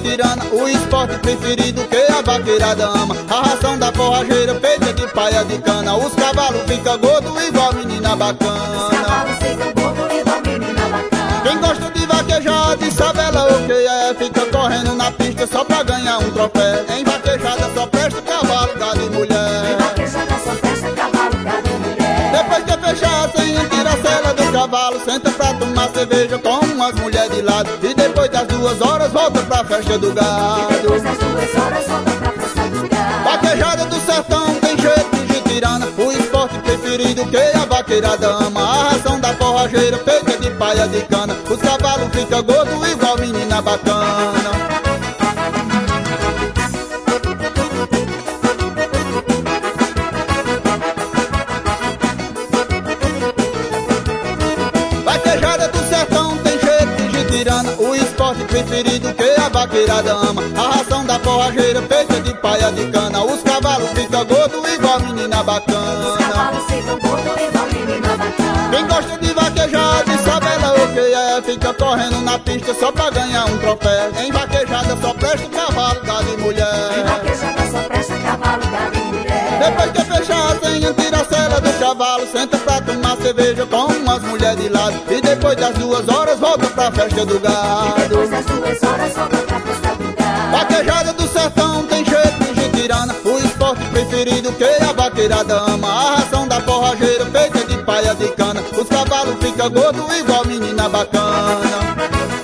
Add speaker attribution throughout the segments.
Speaker 1: tirana, o esporte preferido que a vaqueirada ama. A ração da forrageira feita de paia de cana. Os cavalos ficam gordos igual menina bacana. Quem gosta de vaquejada e sabe ela o que é, fica correndo na pista só pra ganhar um troféu. Em vaquejada só presta cavalo, gado e mulher. Depois que fechar a senha, tira a sela do cavalo, senta pra tomar cerveja com umas mulheres de lado. E depois das 2 horas volta pra festa do gado. Vaquejada do sertão tem jeito de tirana, o esporte preferido que a vaqueirada ama. A ração da forrageira feita de paia de cana. Os cavalos ficam gordos igual menina bacana. Vaquejada do sertão tem jeito de tirana, o esporte preferido que a vaqueirada ama. A ração da forrageira feita de paia de cana. Os cavalos ficam gordos igual menina bacana. Quem gosta de vaquejada e sabe ela o que é, fica correndo na pista só pra ganhar um troféu. Em vaquejada só presta cavalo, gado e mulher. Depois que fechar a senha, tira a sela do cavalo, senta pra tomar cerveja com umas mulheres de lado. E depois das 2 horas volta pra festa do gado. Vaquejada do sertão tem jeito de tirana, o esporte preferido que a vaqueirada ama. A ração da forrageira feita de paia de cana. Os cavalos ficam gordos igual menina bacana.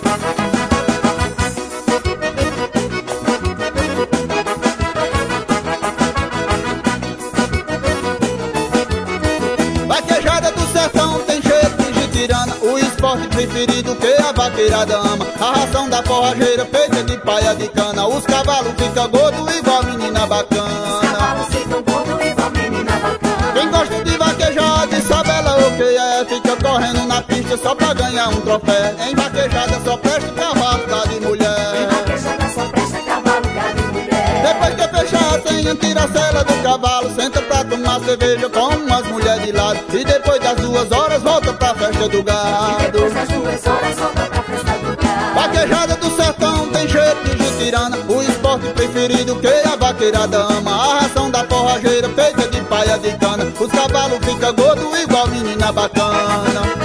Speaker 1: Vaquejada do sertão tem jeito de tirana, o esporte preferido que a vaqueirada ama. A ração da forrageira feita de paia de cana. Os cavalos ficam gordos igual menina bacana. Quem gosta de vaquejada e sabe ela o que é, fica correndo na pista só pra ganhar um troféu. Em vaquejada só presta cavalo, gado e mulher. Depois que fechar a senha, tira a sela do cavalo, senta pra tomar cerveja com umas mulheres de lado. E depois das 2 horas volta pra festa do gado. Vaquejada do sertão tem jeito de tirana, o esporte preferido que a vaqueirada ama. A ração da forrageira feita de paia de cana. Os cavalos ficam gordos igual menina bacana.